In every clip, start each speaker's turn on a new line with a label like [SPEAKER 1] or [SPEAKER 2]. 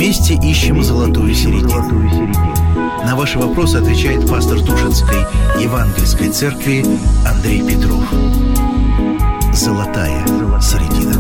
[SPEAKER 1] Вместе ищем золотую середину. На ваши вопросы отвечает пастор Тушинской Евангельской церкви Андрей Петров. Золотая середина.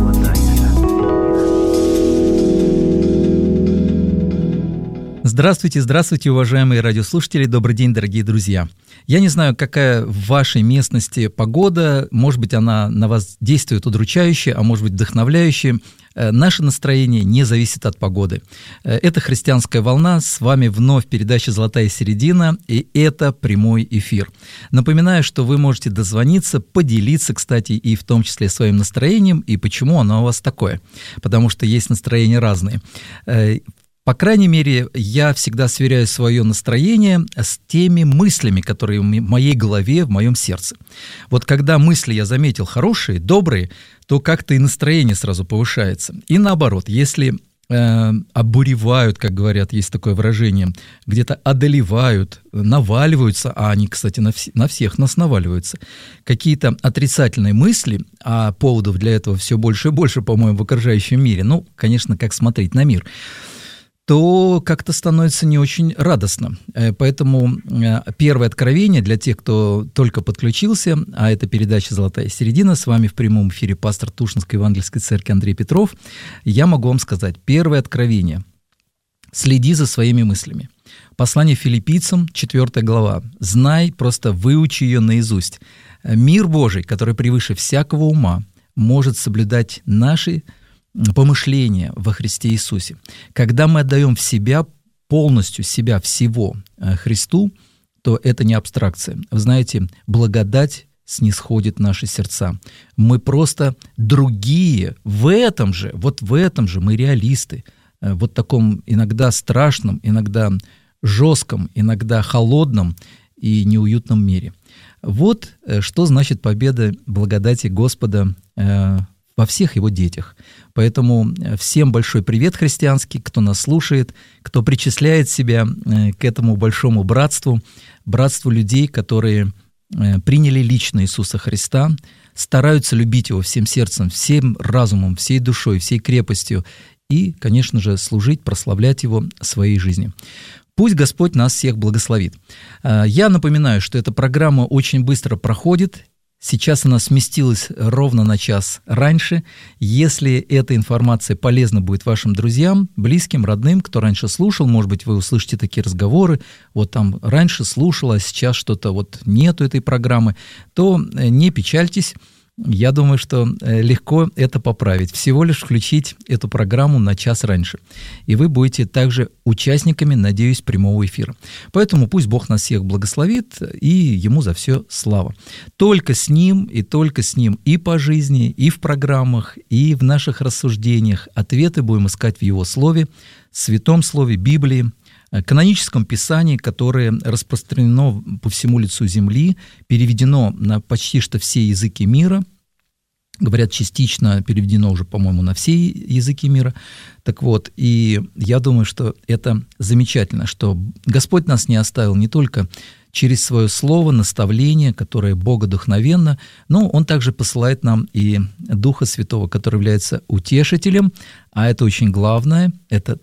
[SPEAKER 2] Здравствуйте, уважаемые радиослушатели. Добрый день, дорогие друзья. Я не знаю, какая в вашей местности погода. Может быть, она на вас действует удручающе, а может быть, вдохновляюще. Наше настроение не зависит от погоды. Это «Христианская волна». С вами вновь передача «Золотая середина», и это прямой эфир. Напоминаю, что вы можете дозвониться, поделиться, кстати, и в том числе своим настроением, и почему оно у вас такое. Потому что есть настроения разные. По крайней мере, я всегда сверяю свое настроение с теми мыслями, которые в моей голове, в моем сердце. Вот когда мысли, я заметил, хорошие, добрые, то как-то и настроение сразу повышается. И наоборот, если обуревают, как говорят, есть такое выражение, где-то одолевают, наваливаются, а они, кстати, на всех нас наваливаются, какие-то отрицательные мысли, а поводов для этого все больше и больше, по-моему, в окружающем мире, конечно, как смотреть на мир, то как-то становится не очень радостно. Поэтому первое откровение для тех, кто только подключился, а это передача «Золотая середина», с вами в прямом эфире пастор Тушинской Евангельской церкви Андрей Петров, я могу вам сказать, первое откровение – следи за своими мыслями. Послание Филиппийцам, 4 глава. «Знай, просто выучи ее наизусть. Мир Божий, который превыше всякого ума, может соблюдать наши помышления во Христе Иисусе». Когда мы отдаем полностью себя всего Христу, то это не абстракция. Вы знаете, благодать снисходит наши сердца. Мы просто другие в этом же мы реалисты, вот таком иногда страшном, иногда жестком, иногда холодном и неуютном мире. Вот что значит победа благодати Господа во всех его детях. Поэтому всем большой привет христианский, кто нас слушает, кто причисляет себя к этому большому братству людей, которые приняли лично Иисуса Христа, стараются любить Его всем сердцем, всем разумом, всей душой, всей крепостью и, конечно же, служить, прославлять Его своей жизнью. Пусть Господь нас всех благословит. Я напоминаю, что эта программа очень быстро проходит. Сейчас она сместилась ровно на час раньше. Если эта информация полезна будет вашим друзьям, близким, родным, кто раньше слушал, может быть, вы услышите такие разговоры, вот там раньше слушал, а сейчас что-то нету этой программы, то не печальтесь. Я думаю, что легко это поправить. Всего лишь включить эту программу на час раньше. И вы будете также участниками, надеюсь, прямого эфира. Поэтому пусть Бог нас всех благословит, и Ему за все слава. Только с Ним и по жизни, и в программах, и в наших рассуждениях ответы будем искать в Его Слове, Святом Слове, Библии, каноническом Писании, которое распространено по всему лицу земли, переведено на почти что все языки мира, говорят, частично переведено уже, по-моему, на все языки мира. Так вот, и я думаю, что это замечательно, что Господь нас не оставил не только через свое слово, наставление, которое богодухновенно, но Он также посылает нам и Духа Святого, который является утешителем, а это очень главное, это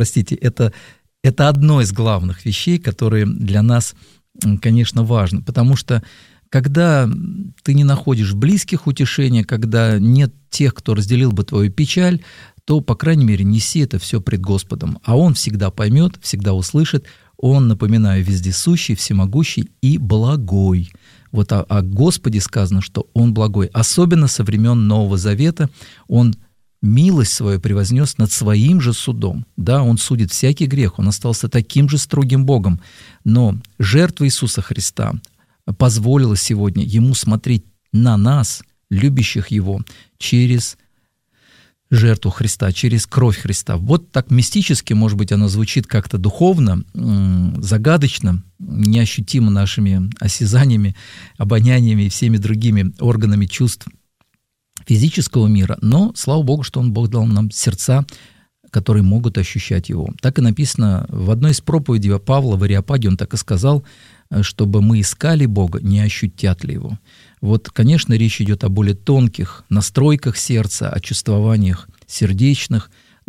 [SPEAKER 2] одно из главных вещей, которые для нас, конечно, важны, потому что когда ты не находишь близких утешения, когда нет тех, кто разделил бы твою печаль, то, по крайней мере, неси это все пред Господом, а Он всегда поймет, всегда услышит. Он, напоминаю, вездесущий, всемогущий и благой. Вот о Господе сказано, что Он благой, особенно со времен Нового Завета. Он милость свою превознес над своим же судом. Да, Он судит всякий грех, Он остался таким же строгим Богом. Но жертва Иисуса Христа позволила сегодня Ему смотреть на нас, любящих Его, через жертву Христа, через кровь Христа. Вот так мистически, может быть, оно звучит как-то духовно, загадочно, неощутимо нашими осязаниями, обоняниями и всеми другими органами чувств физического мира, но, слава Богу, что Бог дал нам сердца, которые могут ощущать Его. Так и написано в одной из проповедей Павла в Ареопаге, он так и сказал, чтобы мы искали Бога, не ощутят ли Его. Вот, конечно, речь идет о более тонких настройках сердца, о чувствованиях сердечных,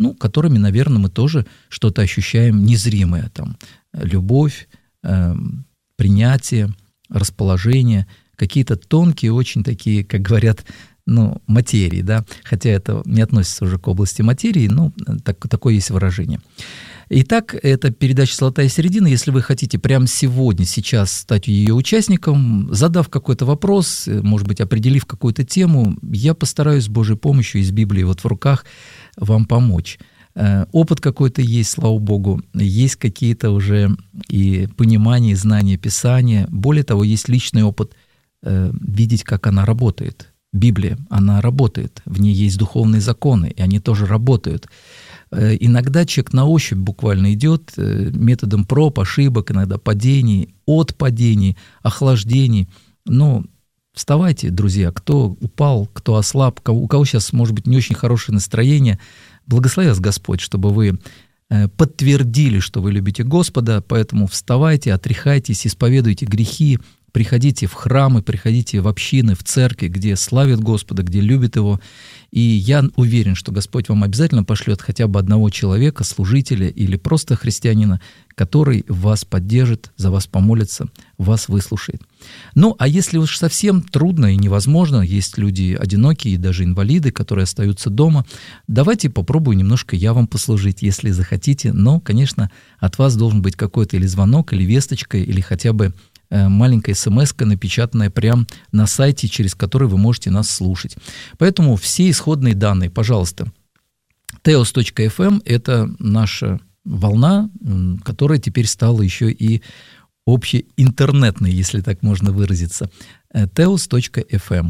[SPEAKER 2] которыми, наверное, мы тоже что-то ощущаем незримое, там, любовь, принятие, расположение, какие-то тонкие, очень такие, как говорят, материи, да, хотя это не относится уже к области материи, такое есть выражение. Итак, это передача «Золотая середина». Если вы хотите прямо сегодня, сейчас стать ее участником, задав какой-то вопрос, может быть, определив какую-то тему, я постараюсь с Божьей помощью из Библии в руках вам помочь. Опыт какой-то есть, слава Богу, есть какие-то уже и понимания, и знания Писания. Более того, есть личный опыт видеть, как она работает. Библия, она работает, в ней есть духовные законы, и они тоже работают. Иногда человек на ощупь буквально идет методом проб, ошибок, иногда падений, от падений, охлаждений. Вставайте, друзья, кто упал, кто ослаб, у кого сейчас, может быть, не очень хорошее настроение, благослови вас Господь, чтобы вы подтвердили, что вы любите Господа, поэтому вставайте, отряхайтесь, исповедуйте грехи, приходите в храмы, приходите в общины, в церкви, где славят Господа, где любят Его. И я уверен, что Господь вам обязательно пошлет хотя бы одного человека, служителя или просто христианина, который вас поддержит, за вас помолится, вас выслушает. А если уж совсем трудно и невозможно, есть люди одинокие и даже инвалиды, которые остаются дома, давайте попробую немножко я вам послужить, если захотите. Но, конечно, от вас должен быть какой-то или звонок, или весточка, или хотя бы маленькая смс-ка, напечатанная прямо на сайте, через который вы можете нас слушать. Поэтому все исходные данные, пожалуйста, teos.fm – это наша волна, которая теперь стала еще и общеинтернетной, если так можно выразиться. teos.fm.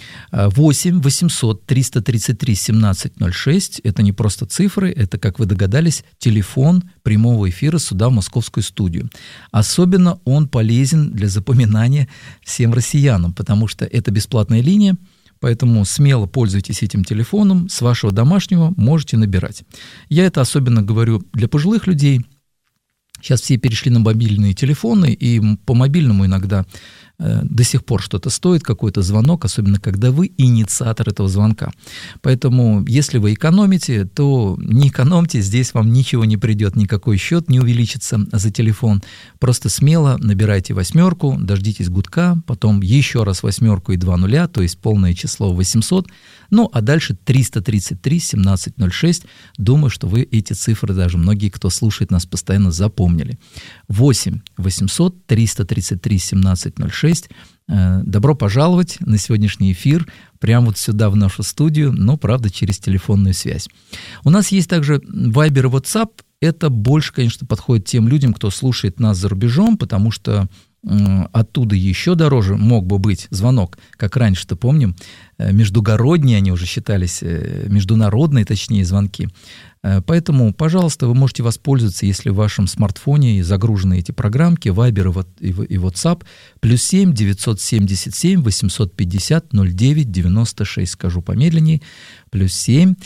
[SPEAKER 2] 8 800 333 1706 – это не просто цифры, это, как вы догадались, телефон прямого эфира сюда, в московскую студию. Особенно он полезен для запоминания всем россиянам, потому что это бесплатная линия, поэтому смело пользуйтесь этим телефоном, с вашего домашнего можете набирать. Я это особенно говорю для пожилых людей. Сейчас все перешли на мобильные телефоны, и по мобильному иногда до сих пор что-то стоит, какой-то звонок, особенно когда вы инициатор этого звонка. Поэтому, если вы экономите, то не экономьте, здесь вам ничего не придет, никакой счет не увеличится за телефон. Просто смело набирайте 8, дождитесь гудка, потом еще раз 8 и 2 нуля, то есть полное число 800, а дальше 333 1706. Думаю, что вы эти цифры, даже многие, кто слушает нас постоянно, запомнили. 8 800 333 1706. Добро пожаловать на сегодняшний эфир, прямо вот сюда, в нашу студию, но, правда, через телефонную связь. У нас есть также Viber и WhatsApp. Это больше, конечно, подходит тем людям, кто слушает нас за рубежом, потому что оттуда еще дороже мог бы быть звонок, как раньше-то помним, междугородние они уже считались, международные, точнее, звонки. Поэтому, пожалуйста, вы можете воспользоваться, если в вашем смартфоне загружены эти программки Viber и WhatsApp, +7 977 850 09 96, скажу помедленнее, +7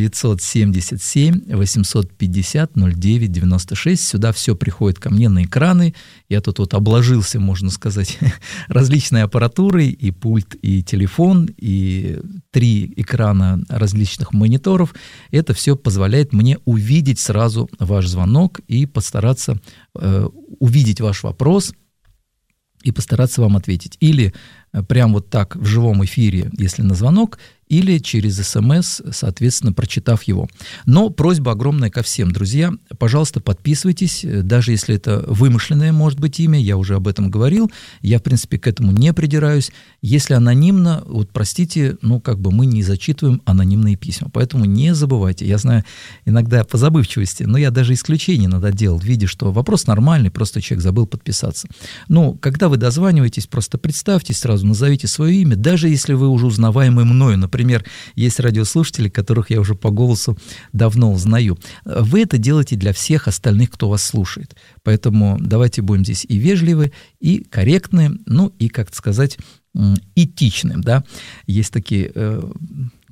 [SPEAKER 2] 977 850 09 96. Сюда все приходит ко мне на экраны. Я тут обложился, можно сказать, различной аппаратурой, и пульт, и телефон, и 3 экрана различных мониторов. Это все позволяет мне увидеть сразу ваш звонок и постараться увидеть ваш вопрос и постараться вам ответить. Или прям вот так в живом эфире, если на звонок, или через СМС, соответственно, прочитав его. Но просьба огромная ко всем, друзья, пожалуйста, подписывайтесь, даже если это вымышленное, может быть, имя, я уже об этом говорил, я, в принципе, к этому не придираюсь. Если анонимно, простите, мы не зачитываем анонимные письма, поэтому не забывайте. Я знаю, иногда по забывчивости, но я даже исключение иногда делал, видя, что вопрос нормальный, просто человек забыл подписаться. Когда вы дозваниваетесь, просто представьте сразу, назовите свое имя, даже если вы уже узнаваемый мною, например, есть радиослушатели, которых я уже по голосу давно узнаю. Вы это делаете для всех остальных, кто вас слушает. Поэтому давайте будем здесь и вежливы, и корректны, и, как сказать, этичным. Да? Есть такие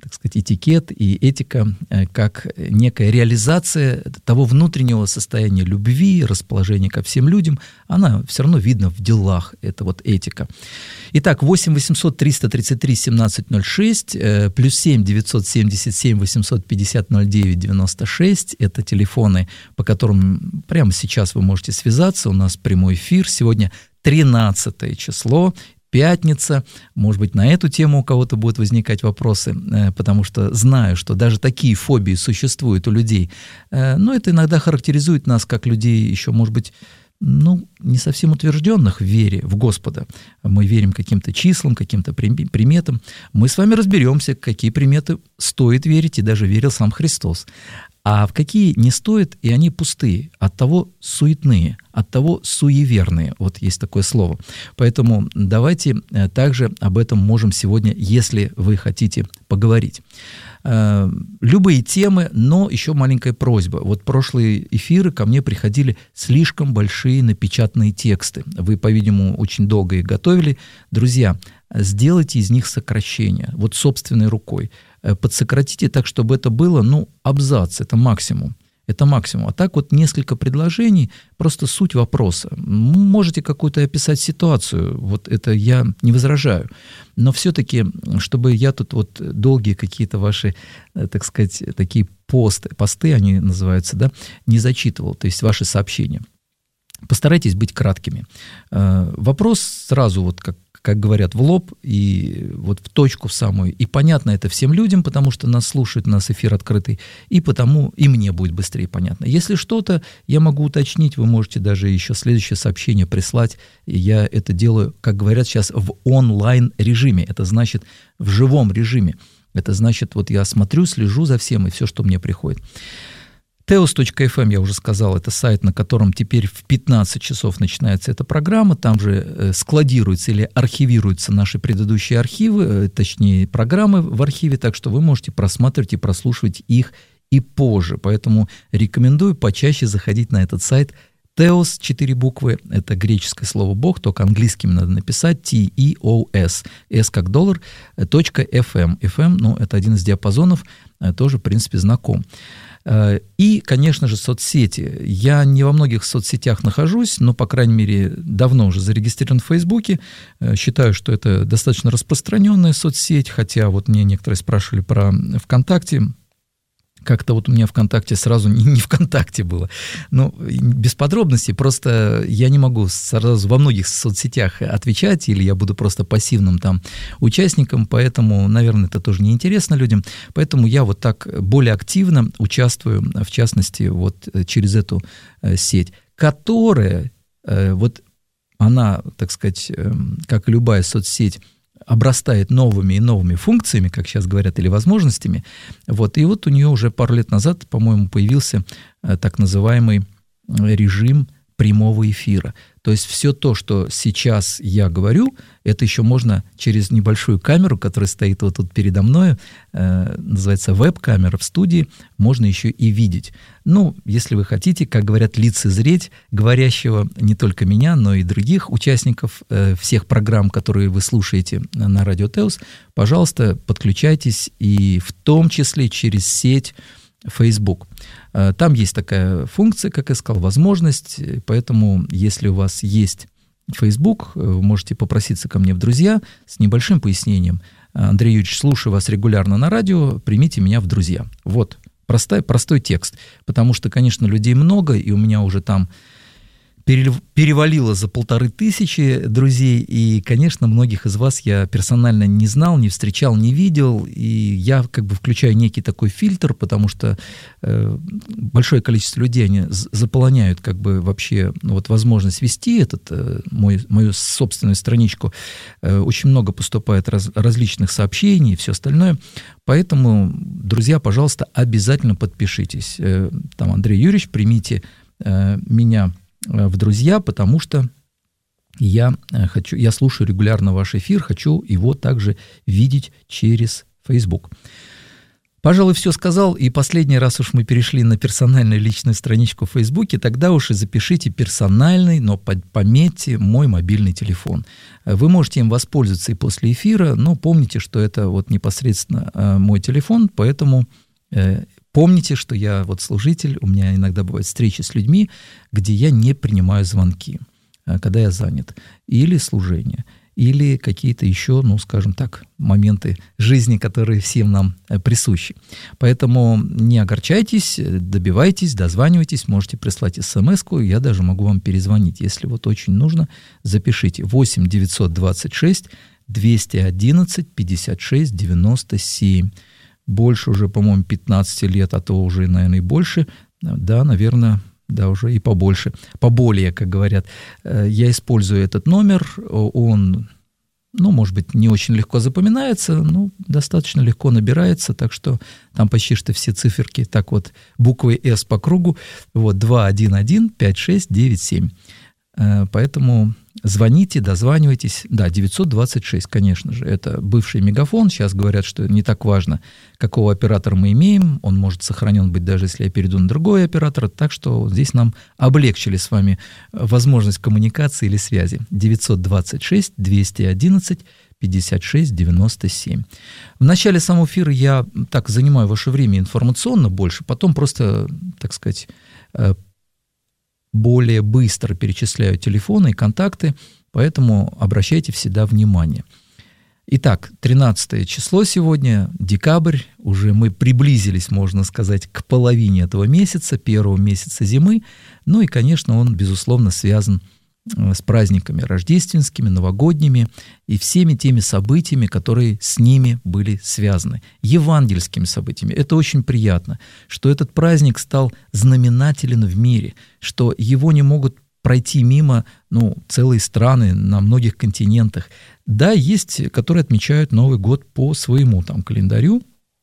[SPEAKER 2] так сказать, этикет и этика как некая реализация того внутреннего состояния любви, расположения ко всем людям, она все равно видна в делах, это вот этика. Итак, 8 800 333 1706, плюс 7 977 850 09 96, это телефоны, по которым прямо сейчас вы можете связаться, у нас прямой эфир, сегодня 13 число, пятница, может быть, на эту тему у кого-то будут возникать вопросы, потому что знаю, что даже такие фобии существуют у людей, но это иногда характеризует нас как людей еще, может быть, не совсем утвержденных в вере в Господа. Мы верим каким-то числам, каким-то приметам. Мы с вами разберемся, какие приметы стоит верить, и даже верил сам Христос. А в какие не стоит, и они пустые, оттого суетные, оттого суеверные. Вот есть такое слово. Поэтому давайте также об этом можем сегодня, если вы хотите, поговорить. Любые темы, но еще маленькая просьба. Вот прошлые эфиры ко мне приходили слишком большие напечатанные тексты. Вы, по-видимому, очень долго их готовили. Друзья, сделайте из них сокращение, вот собственной рукой. Подсократите так, чтобы это было, абзац, это максимум. Это максимум. А так вот несколько предложений, просто суть вопроса. Можете какую-то описать ситуацию, вот это я не возражаю. Но все-таки, чтобы я тут вот долгие какие-то ваши, так сказать, такие посты они называются, да, не зачитывал, то есть ваши сообщения. Постарайтесь быть краткими. Вопрос сразу, вот как говорят, в лоб и вот в точку в самую. И понятно это всем людям, потому что нас слушают, у нас эфир открытый, и потому и мне будет быстрее понятно. Если что-то я могу уточнить, вы можете даже еще следующее сообщение прислать. И я это делаю, как говорят сейчас, в онлайн-режиме. Это значит в живом режиме. Это значит, вот я смотрю, слежу за всем, и все, что мне приходит. Teos.fm, я уже сказал, это сайт, на котором теперь в 15 часов начинается эта программа. Там же складируются или архивируются наши предыдущие архивы, точнее, программы в архиве, так что вы можете просматривать и прослушивать их и позже. Поэтому рекомендую почаще заходить на этот сайт. Teos, 4 буквы, это греческое слово «бог», только английским надо написать, T-E-O-S, S как доллар, .fm. FM, это один из диапазонов, тоже, в принципе, знаком. И, конечно же, соцсети. Я не во многих соцсетях нахожусь, но, по крайней мере, давно уже зарегистрирован в Фейсбуке. Считаю, что это достаточно распространенная соцсеть, хотя вот мне некоторые спрашивали про ВКонтакте. Как-то вот у меня ВКонтакте сразу не ВКонтакте было. Без подробностей, просто я не могу сразу во многих соцсетях отвечать, или я буду просто пассивным там участником, поэтому, наверное, это тоже неинтересно людям. Поэтому я вот так более активно участвую, в частности, вот через эту сеть, которая, вот она, так сказать, как и любая соцсеть, обрастает новыми и новыми функциями, как сейчас говорят, или возможностями. Вот. И вот у нее уже пару лет назад, по-моему, появился так называемый режим прямого эфира. То есть все то, что сейчас я говорю, это еще можно через небольшую камеру, которая стоит вот тут передо мной, называется веб-камера в студии, можно еще и видеть. Если вы хотите, как говорят, лицезреть говорящего не только меня, но и других участников всех программ, которые вы слушаете на радио Теос, пожалуйста, подключайтесь, и в том числе через сеть Facebook. Там есть такая функция, как я сказал, возможность, поэтому если у вас есть Facebook, вы можете попроситься ко мне в друзья с небольшим пояснением. Андрей Юрьевич, слушаю вас регулярно на радио, примите меня в друзья. Вот, простой текст, потому что, конечно, людей много, и у меня уже там перевалило за 1500 друзей, и, конечно, многих из вас я персонально не знал, не встречал, не видел, и я как бы включаю некий такой фильтр, потому что большое количество людей, они заполоняют как бы вообще вот возможность вести мою собственную страничку. Очень много поступает различных сообщений и все остальное, поэтому, друзья, пожалуйста, обязательно подпишитесь. Там, Андрей Юрьевич, примите меня в друзья, потому что я слушаю регулярно ваш эфир, хочу его также видеть через Facebook. Пожалуй, все сказал, и последний раз уж мы перешли на персональную личную страничку в Фейсбуке, тогда уж и запишите персональный, но пометьте мой мобильный телефон. Вы можете им воспользоваться и после эфира, но помните, что это вот непосредственно мой телефон, поэтому помните, что я вот служитель, у меня иногда бывают встречи с людьми, где я не принимаю звонки, когда я занят, или служение, или какие-то еще, ну, скажем так, моменты жизни, которые всем нам присущи. Поэтому не огорчайтесь, добивайтесь, дозванивайтесь, можете прислать смс-ку, я даже могу вам перезвонить. Если вот очень нужно, запишите 8 926 211 56 97. Больше уже, по-моему, 15 лет, а то уже, наверное, и больше, да, наверное, да, уже и побольше, поболее, как говорят. Я использую этот номер, он, ну, может быть, не очень легко запоминается, но достаточно легко набирается, так что там почти что все циферки, так вот, буквой «С» по кругу, вот, 211-5697. Поэтому звоните, дозванивайтесь. Да, 926, конечно же, это бывший Мегафон. Сейчас говорят, что не так важно, какого оператора мы имеем. Он может сохранен быть, даже если я перейду на другой оператор. Так что здесь нам облегчили с вами возможность коммуникации или связи. 926-211-56-97. В начале самого эфира я так занимаю ваше время информационно больше, потом просто, так сказать, более быстро перечисляю телефоны и контакты, поэтому обращайте всегда внимание. Итак, 13 число сегодня, декабрь, уже мы приблизились, можно сказать, к половине этого месяца, первого месяца зимы, ну и, конечно, он, безусловно, связан с праздниками рождественскими, новогодними и всеми теми событиями, которые с ними были связаны, евангельскими событиями. Это очень приятно, что этот праздник стал знаменателен в мире, что его не могут пройти мимо, ну, целые страны на многих континентах. Да, есть, которые отмечают Новый год по своему там календарю,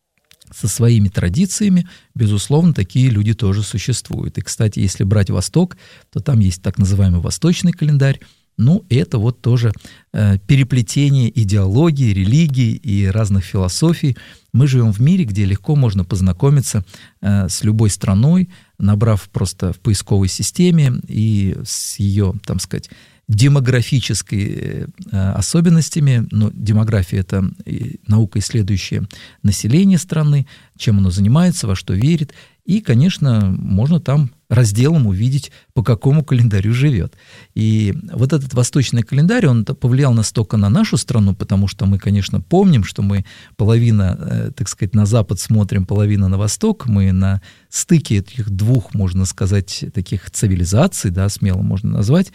[SPEAKER 2] со своими традициями, безусловно, такие люди тоже существуют. И, кстати, если брать Восток, то там есть так называемый восточный календарь. Ну, это вот тоже переплетение идеологии, религии и разных философий. Мы живем в мире, где легко можно познакомиться с любой страной, набрав просто в поисковой системе и с ее, там сказать, демографическими особенностями. Но демография – это наука, исследующая население страны, чем оно занимается, во что верит. И, конечно, можно там разделом увидеть, по какому календарю живет. И вот этот восточный календарь, он повлиял настолько на нашу страну, потому что мы, конечно, помним, что мы половина, так сказать, на запад смотрим, половина на восток. Мы на стыке этих двух, можно сказать, таких цивилизаций, да, смело можно назвать,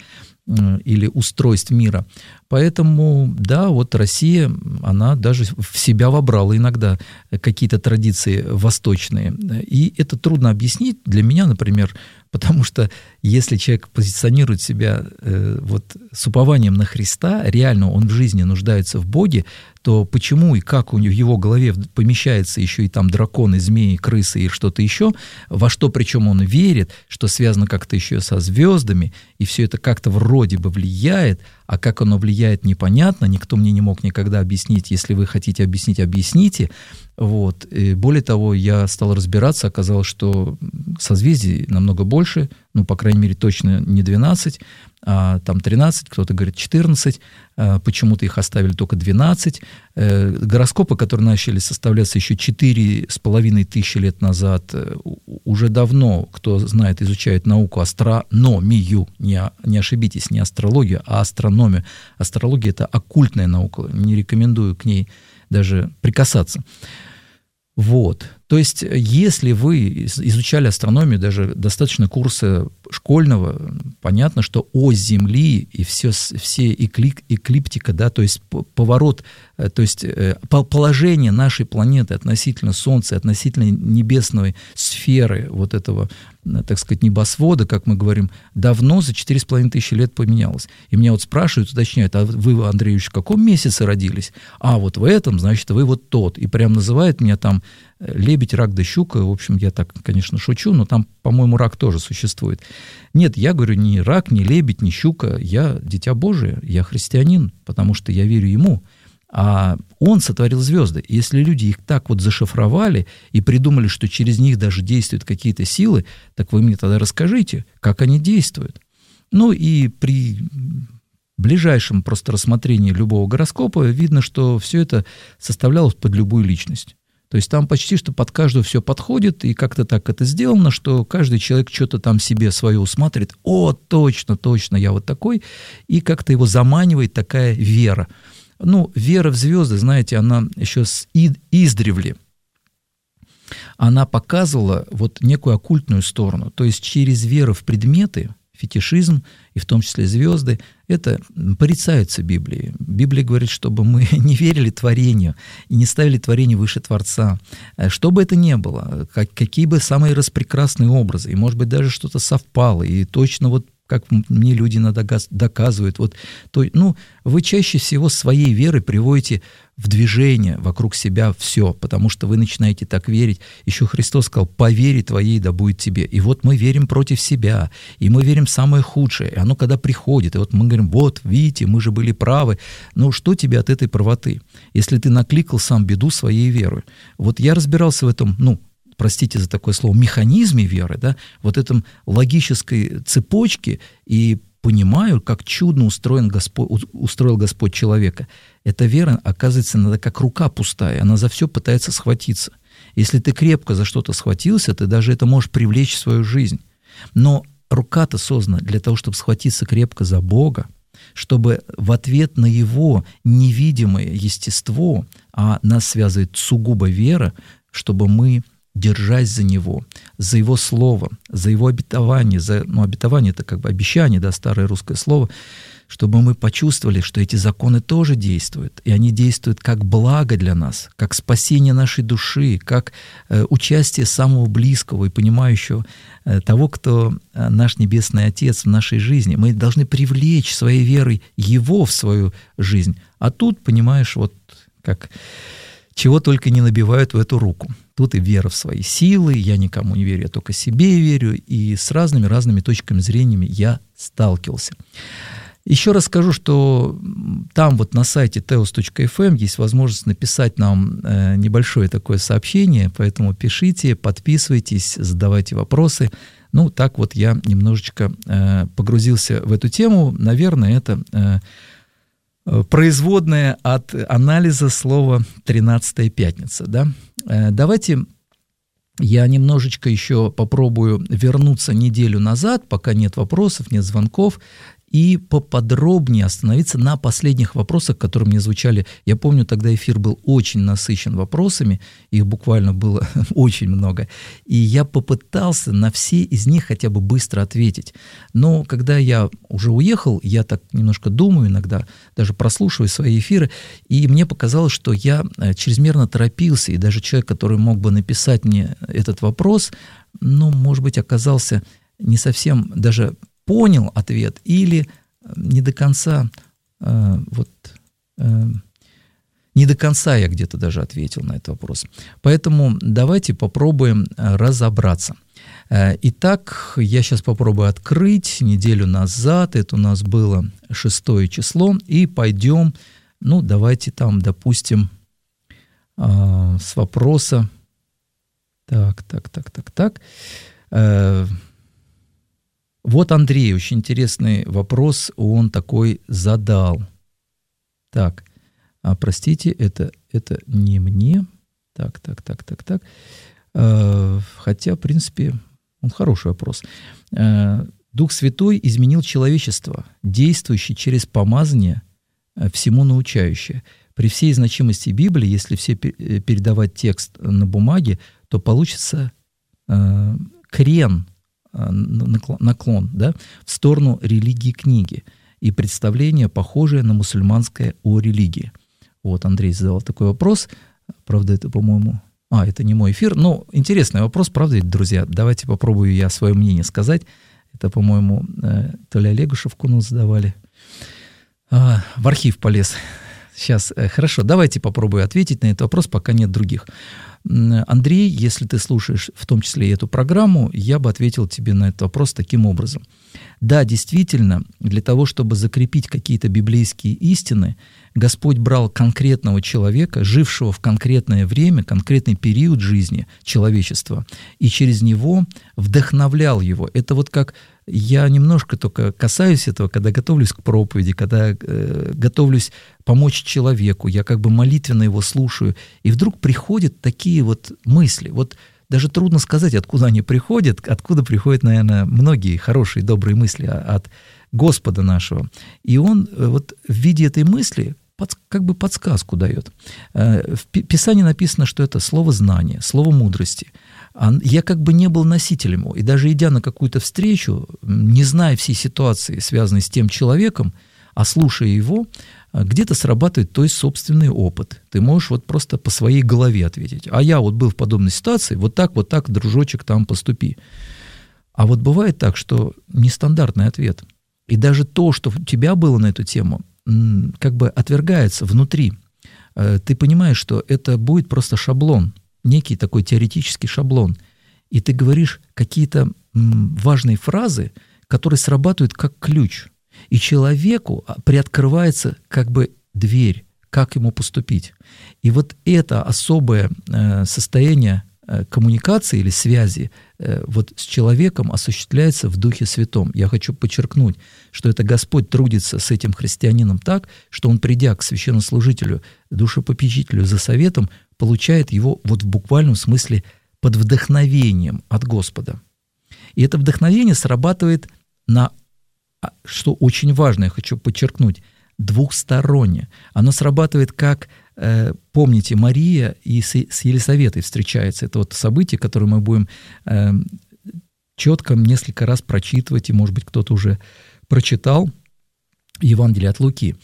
[SPEAKER 2] или устройств мира. Поэтому, да, вот Россия, она даже в себя вобрала иногда какие-то традиции восточные. И это трудно объяснить для меня, например, потому что если человек позиционирует себя вот с упованием на Христа, реально он в жизни нуждается в Боге, то почему и как в его голове помещается еще и там драконы, змеи, крысы и что-то еще, во что причем он верит, что связано как-то еще со звездами, и все это как-то вроде бы влияет, а как оно влияет, непонятно, никто мне не мог никогда объяснить. Если вы хотите объяснить, объясните. Вот. И более того, я стал разбираться, оказалось, что созвездий намного больше, ну, по крайней мере, точно не 12, а там 13, кто-то говорит 14, почему-то их оставили только 12. Гороскопы, которые начали составляться еще 4500 лет назад, уже давно, кто знает, изучает науку астрономию, не ошибитесь, не астрологию, а астрономию. Астрология – это оккультная наука, не рекомендую к ней даже прикасаться. Вот. То есть, если вы изучали астрономию, даже достаточно курса школьного, понятно, что ось Земли и все эклиптика, да, то есть поворот, то есть положение нашей планеты относительно Солнца, относительно небесной сферы вот этого, так сказать, небосвода, как мы говорим, давно за 4500 лет поменялось. И меня вот спрашивают, уточняют, а вы, Андрей Ильич, в каком месяце родились? А вот в этом, значит, вы вот тот. И прям называют меня там лебедь, рак да щука. В общем, я так, конечно, шучу, но там, по-моему, рак тоже существует. Нет, я говорю, ни рак, ни лебедь, ни щука. Я дитя Божие, я христианин, потому что я верю Ему. А Он сотворил звезды. И если люди их так вот зашифровали и придумали, что через них даже действуют какие-то силы, так вы мне тогда расскажите, как они действуют. Ну и при ближайшем просто рассмотрении любого гороскопа видно, что все это составлялось под любую личность. То есть там почти что под каждую все подходит, и как-то так это сделано, что каждый человек что-то там себе свое усматривает. О, точно, я вот такой. И как-то его заманивает такая вера. Ну, вера в звезды, знаете, она еще издревле. Она показывала вот некую оккультную сторону. То есть через веру в предметы, фетишизм, и в том числе звезды, это порицается Библией. Библия говорит, чтобы мы не верили творению и не ставили творение выше Творца. Что бы это ни было, какие бы самые распрекрасные образы, и, может быть, даже что-то совпало, и точно вот как мне люди иногда доказывают, вот, вы чаще всего своей верой приводите в движение вокруг себя все, потому что вы начинаете так верить. Еще Христос сказал: «По вере твоей да будет тебе». И вот мы верим против себя, и мы верим в самое худшее, и оно когда приходит, и вот мы говорим: вот, видите, мы же были правы. Ну, что тебе от этой правоты, если ты накликал сам беду своей верой? Вот я разбирался в этом, простите за такое слово, механизме веры, да, вот этом логической цепочке, и понимаю, как чудно устроил Господь человека. Эта вера, оказывается, иногда как рука пустая, она за все пытается схватиться. Если ты крепко за что-то схватился, ты даже это можешь привлечь в свою жизнь. Но рука-то создана для того, чтобы схватиться крепко за Бога, чтобы в ответ на Его невидимое естество, а нас связывает сугубо вера, чтобы мы, держась за Него, за Его Слово, за Его обетование, обетование — это как бы обещание, да, старое русское слово, чтобы мы почувствовали, что эти законы тоже действуют, и они действуют как благо для нас, как спасение нашей души, как участие самого близкого и понимающего того, кто наш Небесный Отец в нашей жизни. Мы должны привлечь своей верой Его в свою жизнь. А тут, понимаешь, вот как чего только не набивают в эту руку. Тут и вера в свои силы, я никому не верю, я только себе верю, и с разными точками зрения я сталкивался. Еще раз скажу, что там вот на сайте teos.fm есть возможность написать нам небольшое такое сообщение, поэтому пишите, подписывайтесь, задавайте вопросы. Так вот я немножечко погрузился в эту тему. Наверное, это производная от анализа слова «13-я пятница». Да? Давайте я немножечко еще попробую вернуться неделю назад, пока нет вопросов, нет звонков, и поподробнее остановиться на последних вопросах, которые мне звучали. Я помню, тогда эфир был очень насыщен вопросами, их буквально было очень много, и я попытался на все из них хотя бы быстро ответить. Но когда я уже уехал, я так немножко думаю иногда, даже прослушиваю свои эфиры, и мне показалось, что я чрезмерно торопился, и даже человек, который мог бы написать мне этот вопрос, может быть, оказался не совсем даже понял ответ или не до конца, не до конца я где-то даже ответил на этот вопрос. Поэтому давайте попробуем разобраться. Итак, я сейчас попробую открыть неделю назад, это у нас было 6 число, и пойдем, давайте там, допустим, с вопроса. Так. Вот Андрей, очень интересный вопрос, он такой задал. Так, простите, это не мне. Так. Хотя, в принципе, он хороший вопрос. Дух Святой изменил человечество, действующий через помазание, всему научающее. При всей значимости Библии, если все передавать текст на бумаге, то получится наклон, да, в сторону религии книги и представление, похожее на мусульманское о религии. Вот Андрей задал такой вопрос. Правда, это, по-моему... это не мой эфир. Интересный вопрос, правда, друзья? Давайте попробую я свое мнение сказать. Это, по-моему, то ли Олегу Шевкуну задавали. В архив полез. Сейчас, хорошо, давайте попробую ответить на этот вопрос, пока нет других. Андрей, если ты слушаешь в том числе и эту программу, я бы ответил тебе на этот вопрос таким образом. Да, действительно, для того, чтобы закрепить какие-то библейские истины, Господь брал конкретного человека, жившего в конкретное время, конкретный период жизни человечества, и через него вдохновлял его. Это вот как я немножко только касаюсь этого, когда готовлюсь к проповеди, когда готовлюсь помочь человеку, я как бы молитвенно его слушаю, и вдруг приходят такие вот мысли. Вот даже трудно сказать, откуда они приходят, откуда приходят, наверное, многие хорошие, добрые мысли от Господа нашего. И Он вот в виде этой мысли как бы подсказку дает. В Писании написано, что это слово знания, слово мудрости. Я как бы не был носителем его. И даже идя на какую-то встречу, не зная всей ситуации, связанной с тем человеком, а слушая его, где-то срабатывает твой собственный опыт. Ты можешь вот просто по своей голове ответить. А я вот был в подобной ситуации, вот так, дружочек, там поступи. А вот бывает так, что нестандартный ответ. И даже то, что у тебя было на эту тему, как бы отвергается внутри. Ты понимаешь, что это будет просто шаблон, некий такой теоретический шаблон. И ты говоришь какие-то важные фразы, которые срабатывают как ключ. И человеку приоткрывается как бы дверь, как ему поступить. И вот это особое состояние коммуникации или связи вот с человеком осуществляется в Духе Святом. Я хочу подчеркнуть, что это Господь трудится с этим христианином так, что он, придя к священнослужителю, душепопечителю за советом, получает его вот в буквальном смысле под вдохновением от Господа. И это вдохновение срабатывает на, что очень важно, я хочу подчеркнуть, двухсторонне. Оно срабатывает как, помните, Мария и с Елисаветой встречается. Это вот событие, которое мы будем четко несколько раз прочитывать, и, может быть, кто-то уже прочитал Евангелие от Луки.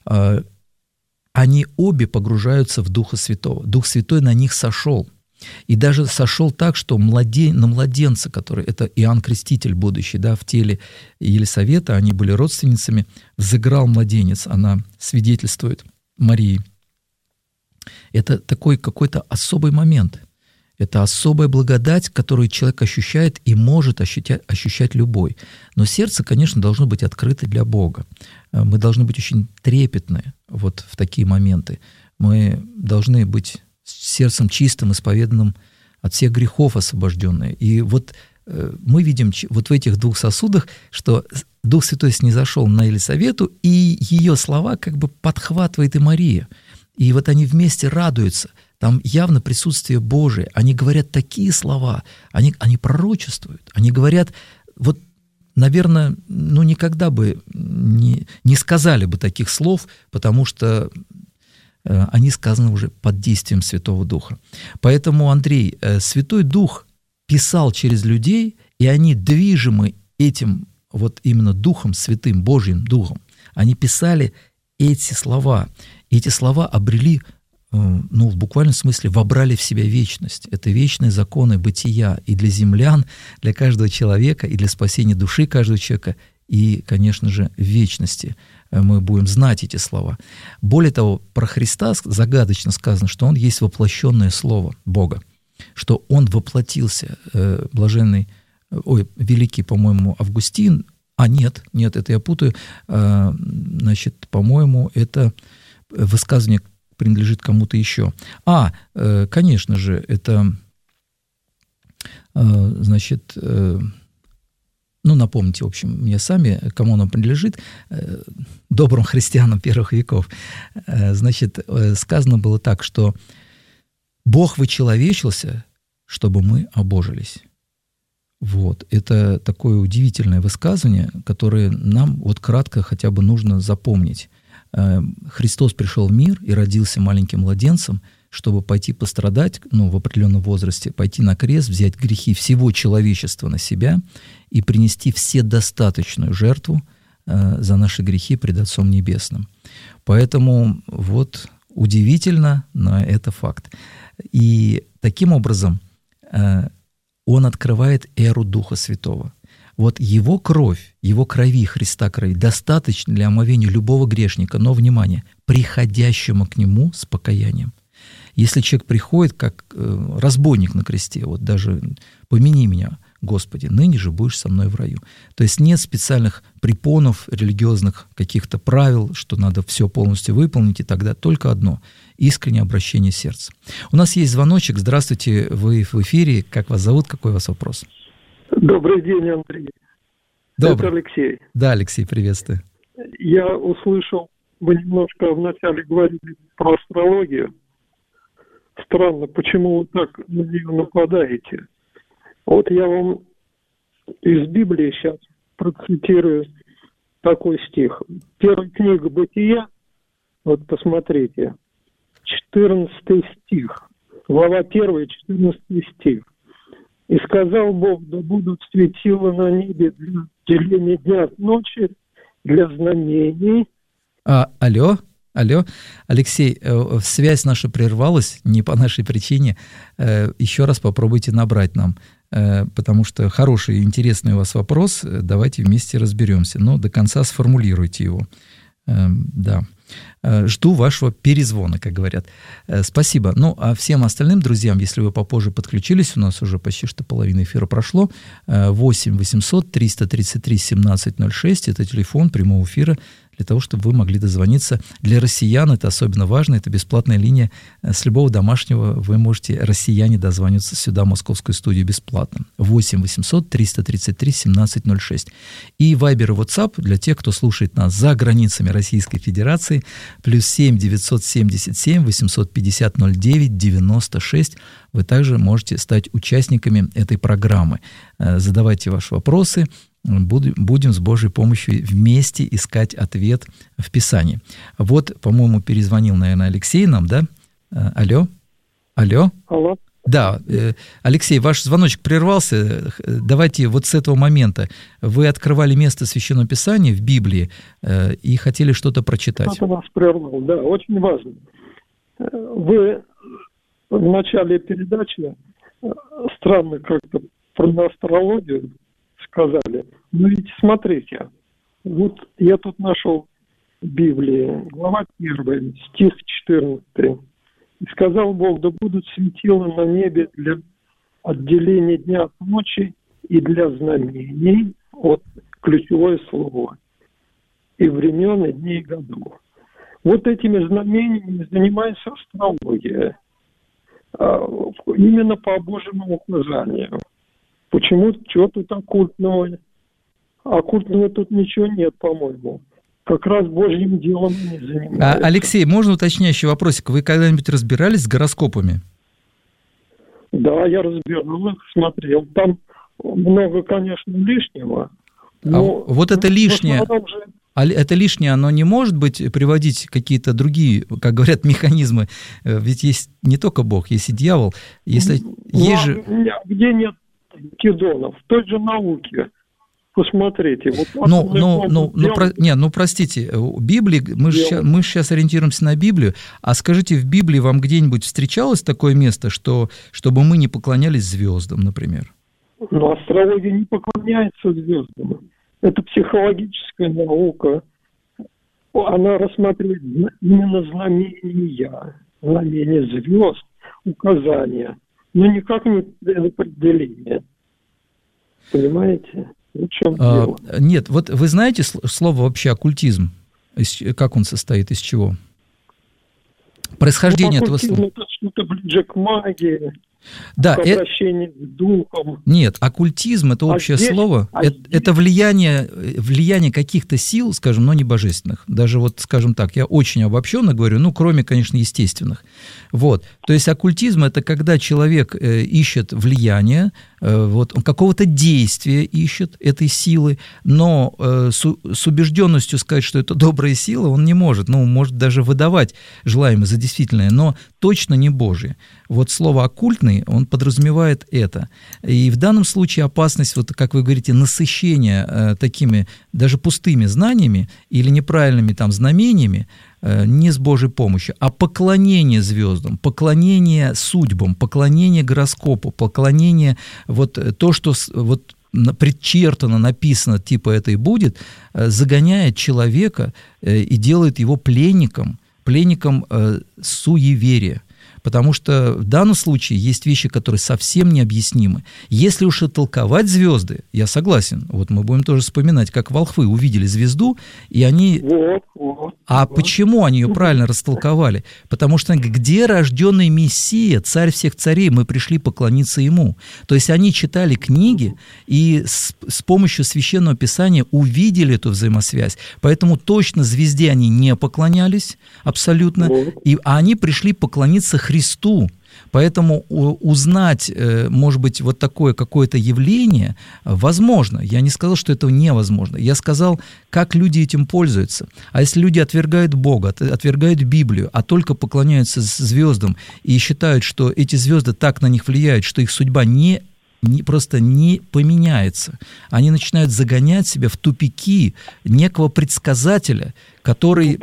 [SPEAKER 2] Они обе погружаются в Духа Святого. Дух Святой на них сошел. И даже сошел так, что на младенца, который, это Иоанн Креститель будущий, да, в теле Елисавета, они были родственницами, взыграл младенец, она свидетельствует Марии. Это такой какой-то особый момент. Это особая благодать, которую человек ощущает и может ощущать любой. Но сердце, конечно, должно быть открыто для Бога. Мы должны быть очень трепетны вот в такие моменты. Мы должны быть сердцем чистым, исповеданным, от всех грехов освобожденные. И вот мы видим вот в этих двух сосудах, что Дух Святой снизошел на Елисавету, и ее слова как бы подхватывает и Мария. И вот они вместе радуются. Там явно присутствие Божие. Они говорят такие слова, они пророчествуют, они говорят, вот, наверное, никогда бы не сказали бы таких слов, потому что они сказаны уже под действием Святого Духа. Поэтому, Андрей, Святой Дух писал через людей, и они, движимы этим вот именно Духом Святым, Божьим Духом, они писали эти слова. И эти слова обрели, в буквальном смысле, вобрали в себя вечность. Это вечные законы бытия и для землян, для каждого человека, и для спасения души каждого человека, и, конечно же, в вечности мы будем знать эти слова. Более того, про Христа загадочно сказано, что Он есть воплощенное Слово Бога, что Он воплотился. Великий, по-моему, Августин, нет, это я путаю, по-моему, это высказывание принадлежит кому-то еще. Конечно же, это, напомните, в общем, мне сами, кому оно принадлежит, добрым христианам первых веков. Сказано было так, что Бог вычеловечился, чтобы мы обожились. Вот. Это такое удивительное высказывание, которое нам вот кратко хотя бы нужно запомнить. Христос пришел в мир и родился маленьким младенцем, чтобы пойти пострадать, в определенном возрасте, пойти на крест, взять грехи всего человечества на себя и принести вседостаточную жертву за наши грехи пред Отцом Небесным. Поэтому вот удивительно, но это факт. И таким образом Он открывает эру Духа Святого. Вот Его кровь, Его крови, Христа крови, достаточно для омовения любого грешника, но, внимание, приходящему к Нему с покаянием. Если человек приходит как разбойник на кресте, вот даже помяни меня, Господи, ныне же будешь со мной в раю. То есть нет специальных препонов, религиозных каких-то правил, что надо все полностью выполнить, и тогда только одно – искреннее обращение сердца. У нас есть звоночек. Здравствуйте, вы в эфире. Как вас зовут? Какой у вас вопрос?
[SPEAKER 3] Добрый день, Андрей.
[SPEAKER 2] Добрый.
[SPEAKER 3] Это Алексей.
[SPEAKER 2] Да, Алексей, приветствую.
[SPEAKER 3] Я услышал, вы немножко вначале говорили про астрологию. Странно, почему вы так на нее нападаете? Вот я вам из Библии сейчас процитирую такой стих. Первая книга «Бытия», вот посмотрите, 14 стих, глава 1, 14 стих. «И сказал Бог, да будут светила на небе для деления дня от ночи, для знамений».
[SPEAKER 2] Алло, Алексей, связь наша прервалась не по нашей причине. Еще раз попробуйте набрать нам, потому что хороший, интересный у вас вопрос. Давайте вместе разберемся. Но до конца сформулируйте его. Да. Жду вашего перезвона, как говорят. Спасибо. Ну, а всем остальным друзьям, если вы попозже подключились, у нас уже почти что половина эфира прошло, 8 800 333 1706, это телефон прямого эфира, для того, чтобы вы могли дозвониться. Для россиян это особенно важно, это бесплатная линия. С любого домашнего вы можете, россияне, дозвониться сюда, в московскую студию, бесплатно. 8 800 333 1706. И Viber и WhatsApp для тех, кто слушает нас за границами Российской Федерации, +7 977 850 09 96. Вы также можете стать участниками этой программы. Задавайте ваши вопросы. Будем с Божьей помощью вместе искать ответ в Писании. Вот, по-моему, перезвонил, наверное, Алексей нам, да? Алло?
[SPEAKER 3] Алло.
[SPEAKER 2] Да, Алексей, ваш звоночек прервался. Давайте вот с этого момента. Вы открывали место Священного Писания в Библии и хотели что-то прочитать.
[SPEAKER 3] Это вас прервал, да, очень важно. Вы в начале передачи странно как-то про астрологию сказали. Но ведь смотрите, вот я тут нашел в Библии, глава 1, стих 14. «И сказал Бог, да будут светила на небе для отделения дня от ночи и для знамений», вот ключевое слово, «и времен, и дней, и годов». Вот этими знамениями занимается астрология, именно по Божьему указанию. Почему? Что тут оккультного? Оккультного тут ничего нет, по-моему. Как раз Божьим делом не занимается.
[SPEAKER 2] Алексей, можно уточняющий вопросик? Вы когда-нибудь разбирались с гороскопами?
[SPEAKER 3] Да, я разбирал их, смотрел. Там много, конечно, лишнего. Но
[SPEAKER 2] вот это лишнее... Это лишнее, оно не может быть приводить какие-то другие, как говорят, механизмы? Ведь есть не только Бог, есть и дьявол. Если есть же...
[SPEAKER 3] Где нет кидонов? В той же науке. Посмотрите. Вот
[SPEAKER 2] простите, Библия, мы сейчас ориентируемся на Библию, а скажите, в Библии вам где-нибудь встречалось такое место, чтобы мы не поклонялись звездам, например?
[SPEAKER 3] Но астрология не поклоняется звездам. Это психологическая наука. Она рассматривает именно знамения звезд, указания, но никак не определение. Понимаете? В чем дело?
[SPEAKER 2] Нет, вот вы знаете слово вообще оккультизм? Как он состоит, из чего? Происхождение этого слова.
[SPEAKER 3] Это что-то ближе к магии.
[SPEAKER 2] Да,
[SPEAKER 3] обращение к духам.
[SPEAKER 2] Нет, оккультизм – это общее слово. Это влияние каких-то сил, скажем, но не божественных. Даже вот, скажем так, я очень обобщенно говорю, кроме, конечно, естественных. Вот. То есть оккультизм – это когда человек ищет влияние, вот, он какого-то действия ищет этой силы, но с убежденностью сказать, что это добрая сила, он не может. Может даже выдавать желаемое за действительное, но точно не Божие. Вот слово «оккультный», он подразумевает это. И в данном случае опасность, вот как вы говорите, насыщения такими даже пустыми знаниями или неправильными знамениями не с Божьей помощью, а поклонение звездам, поклонение судьбам, поклонение гороскопу, поклонение то, что предчертано, написано, типа это и будет, загоняет человека и делает его пленником суеверия. потому что в данном случае есть вещи, которые совсем необъяснимы. Если уж и толковать звезды, я согласен, вот мы будем тоже вспоминать, как волхвы увидели звезду, и они... Почему они ее правильно растолковали? Потому что где рожденный Мессия, царь всех царей, мы пришли поклониться ему. То есть они читали книги и с помощью Священного Писания увидели эту взаимосвязь. Поэтому точно звезде они не поклонялись абсолютно, а они пришли поклониться Христу. Поэтому узнать, может быть, вот такое какое-то явление возможно. Я не сказал, что это невозможно. Я сказал, как люди этим пользуются. А если люди отвергают Бога, отвергают Библию, а только поклоняются звездам и считают, что эти звезды так на них влияют, что их судьба просто не поменяется. Они начинают загонять себя в тупики некого предсказателя, который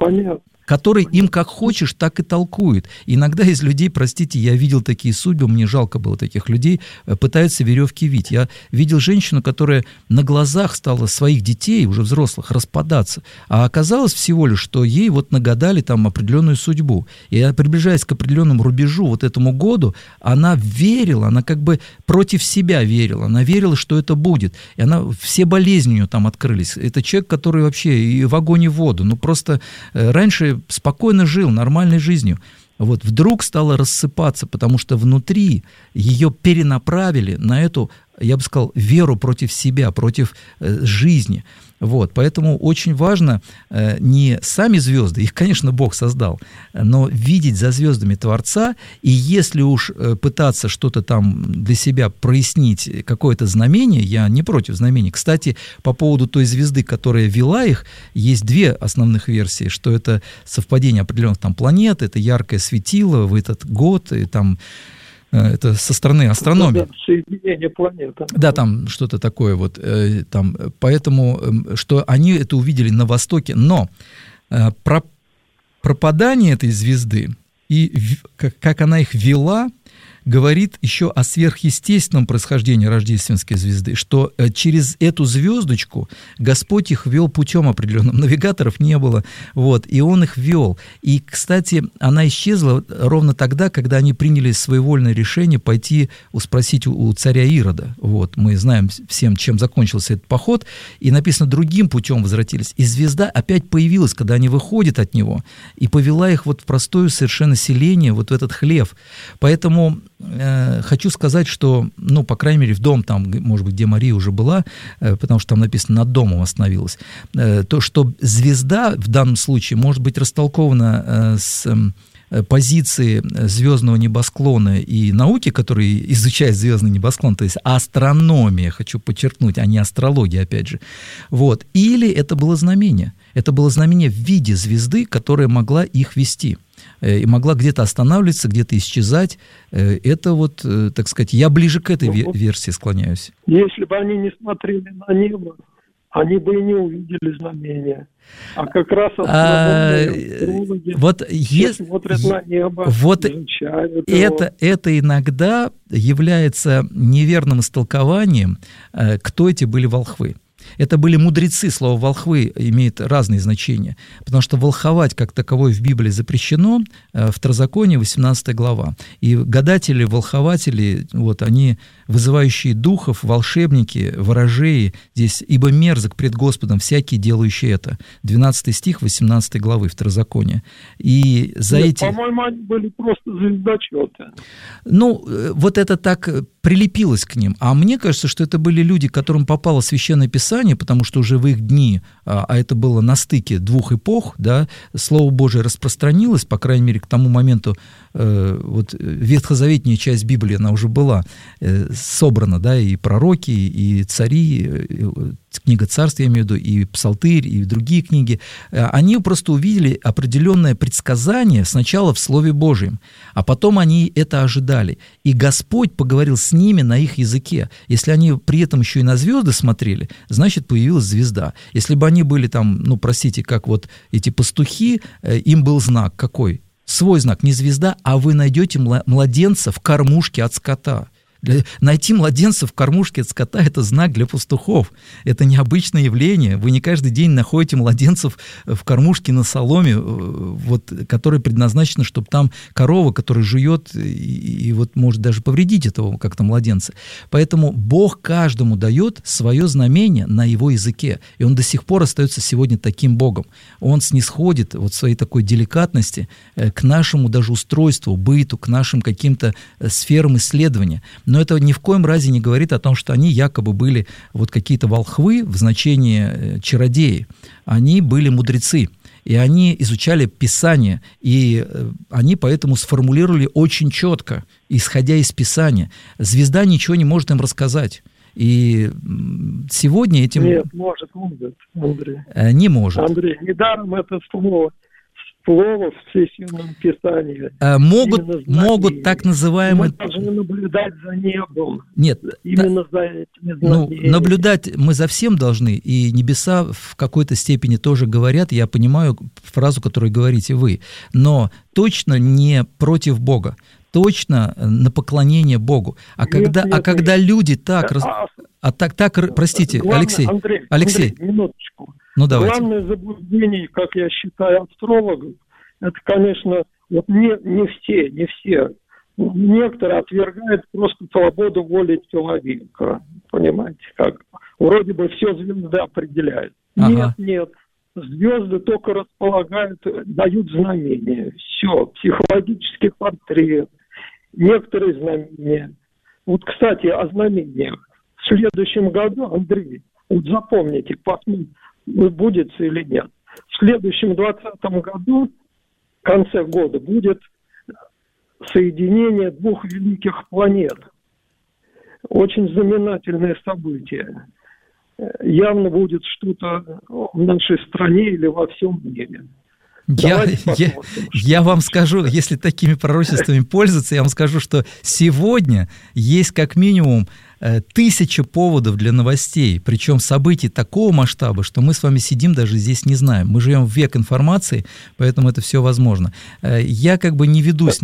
[SPEAKER 2] им как хочешь, так и толкует. Иногда из людей, простите, я видел такие судьбы, мне жалко было таких людей, пытаются веревки вить. Я видел женщину, которая на глазах стала своих детей, уже взрослых, распадаться. А оказалось всего лишь, что ей вот нагадали там определенную судьбу. И приближаясь к определенному рубежу, вот этому году, она верила, она как бы против себя верила. Она верила, что это будет. И все болезни у нее там открылись. Это человек, который вообще и в огонь, и в воду. Ну, просто раньше спокойно жил, нормальной жизнью. Вот вдруг стало рассыпаться, потому что внутри ее перенаправили на эту, я бы сказал, веру против себя, против жизни. Вот, поэтому очень важно не сами звезды, их, конечно, Бог создал, но видеть за звездами Творца, и если уж пытаться что-то там для себя прояснить, какое-то знамение, я не против знамений. Кстати, по поводу той звезды, которая вела их, есть две основных версии, что это совпадение определенных там планет, это яркое светило в этот год, и там это со стороны астрономии.
[SPEAKER 3] Соединение планет.
[SPEAKER 2] Да, там что-то такое вот. Там, поэтому, что они это увидели на Востоке. Но про пропадание этой звезды и как она их вела, говорит еще о сверхъестественном происхождении рождественской звезды, что через эту звездочку Господь их вел путем определенным. Навигаторов не было, вот, и Он их вел. И, кстати, она исчезла ровно тогда, когда они приняли своевольное решение пойти спросить у царя Ирода. Вот, мы знаем всем, чем закончился этот поход, и написано, другим путем возвратились. И звезда опять появилась, когда они выходят от него, и повела их вот в простое совершенно селение, вот в этот хлев. Поэтому хочу сказать, что, ну, по крайней мере, в дом, там, может быть, где Мария уже была, потому что там написано, над домом остановилась, то, что звезда в данном случае может быть растолкована с позиции звездного небосклона и науки, которые изучают звездный небосклон, то есть астрономия, хочу подчеркнуть, а не астрология, опять же. Вот. Или это было знамение. Это было знамение в виде звезды, которая могла их вести. И могла где-то останавливаться, где-то исчезать. Это вот, так сказать, я ближе к этой версии склоняюсь.
[SPEAKER 3] Если бы они не смотрели на небо, они бы и не увидели знамения. А как раз астрологи смотрят на небо,
[SPEAKER 2] вот
[SPEAKER 3] изучают его.
[SPEAKER 2] Это иногда является неверным истолкованием, кто эти были волхвы. Это были мудрецы, слово «волхвы» имеет разные значения, потому что волховать как таковое в Библии запрещено, в Второзаконии 18 глава. И гадатели, волхователи, вот они, вызывающие духов, волшебники, ворожеи, здесь «ибо мерзок пред Господом всякий, делающий это». 12 стих 18 главы Второзакония. И за эти...
[SPEAKER 3] По-моему, они были просто звездочеты.
[SPEAKER 2] Ну, вот это так прилепилось к ним. А мне кажется, что это были люди, которым попало Священное Писание, потому что уже в их дни, а это было на стыке двух эпох, да, Слово Божие распространилось, по крайней мере, к тому моменту, вот ветхозаветная часть Библии, она уже была собрана, да, и пророки, и цари, книга Царств, я имею в виду, и Псалтырь, и другие книги, они просто увидели определенное предсказание сначала в Слове Божьем, а потом они это ожидали. И Господь поговорил с ними на их языке. Если они при этом еще и на звезды смотрели, значит, появилась звезда. Если бы они были там, ну, простите, как вот эти пастухи, им был знак какой? Свой знак, не звезда, а вы найдете младенца в кормушке от скота. Найти младенца в кормушке от скота – это знак для пастухов. Это необычное явление. Вы не каждый день находите младенцев в кормушке на соломе, вот, которая предназначена, чтобы там корова, которая жует и вот может даже повредить этого как-то младенца. Поэтому Бог каждому дает свое знамение на его языке. И он до сих пор остается сегодня таким Богом. Он снисходит вот в своей такой деликатности к нашему даже устройству, быту, к нашим каким-то сферам исследования. Но это ни в коем разе не говорит о том, что они якобы были вот какие-то волхвы в значении чародеи. Они были мудрецы, и они изучали Писание, и они поэтому сформулировали очень четко, исходя из Писания. Звезда ничего не может им рассказать. И сегодня этим...
[SPEAKER 3] Нет, может, Андрей.
[SPEAKER 2] Не может.
[SPEAKER 3] Андрей, недаром это слово в Священном Писании.
[SPEAKER 2] Могут так называемые...
[SPEAKER 3] Мы должны наблюдать за небом.
[SPEAKER 2] Нет.
[SPEAKER 3] Именно за этими знаниями.
[SPEAKER 2] Наблюдать мы за всем должны, и небеса в какой-то степени тоже говорят, я понимаю фразу, которую говорите вы, но точно не против Бога, точно на поклонение Богу. Когда люди так... простите,
[SPEAKER 3] главное, Алексей, минуточку.
[SPEAKER 2] Ну, давайте.
[SPEAKER 3] Главное заблуждение, как я считаю, астрологов, это, конечно, вот не все. Некоторые отвергают просто свободу воли человека. Понимаете, как? Вроде бы все звезды определяют.
[SPEAKER 2] Ага.
[SPEAKER 3] Нет. Звезды только располагают, дают знамения. Все. Психологический портрет. Некоторые знамения. Вот, кстати, о знамениях. В следующем году, Андрей, вот запомните, посмотрите, будет или нет. В следующем 2020 году, в конце года, будет соединение двух великих планет. Очень знаменательное событие. Явно будет что-то в нашей стране или во всем мире.
[SPEAKER 2] Я вам скажу, если такими пророчествами пользоваться, я вам скажу, что сегодня есть как минимум 1000 поводов для новостей, причем событий такого масштаба, что мы с вами сидим, даже здесь не знаем. Мы живем в век информации, поэтому это все возможно. Я как бы не ведусь